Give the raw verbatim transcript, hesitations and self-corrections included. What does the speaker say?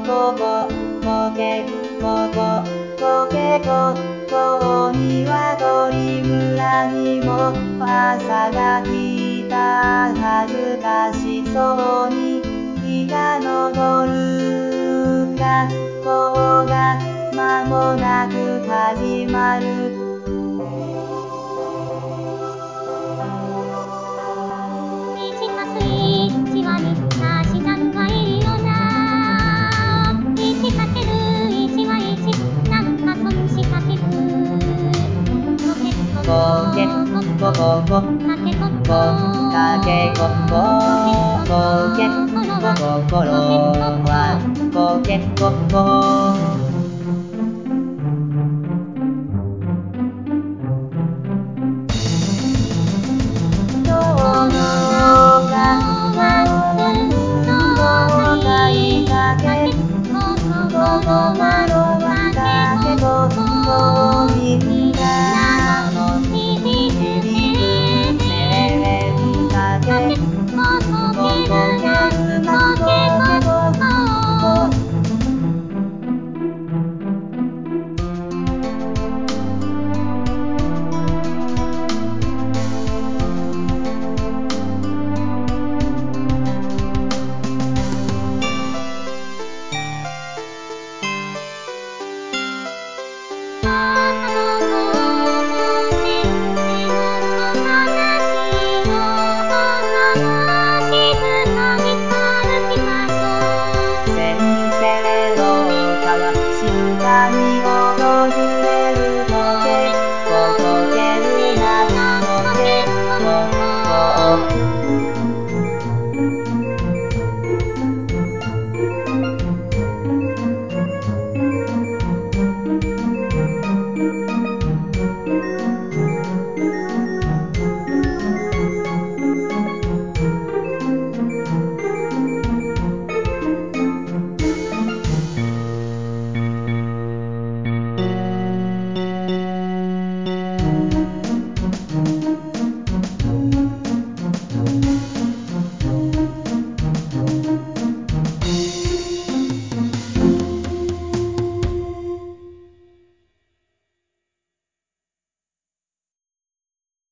ここ、こけ、ここ、こけこ、こには鳥村にも朝が来た。恥ずかしそうに日が昇る。学校が間もなく始まる。 一月一はみんな自然がいいよな。一かける一は一、なんか損した気分。こけここけ、こここ、 かけここ、 かけここ、こけ、ここころは、こけここ。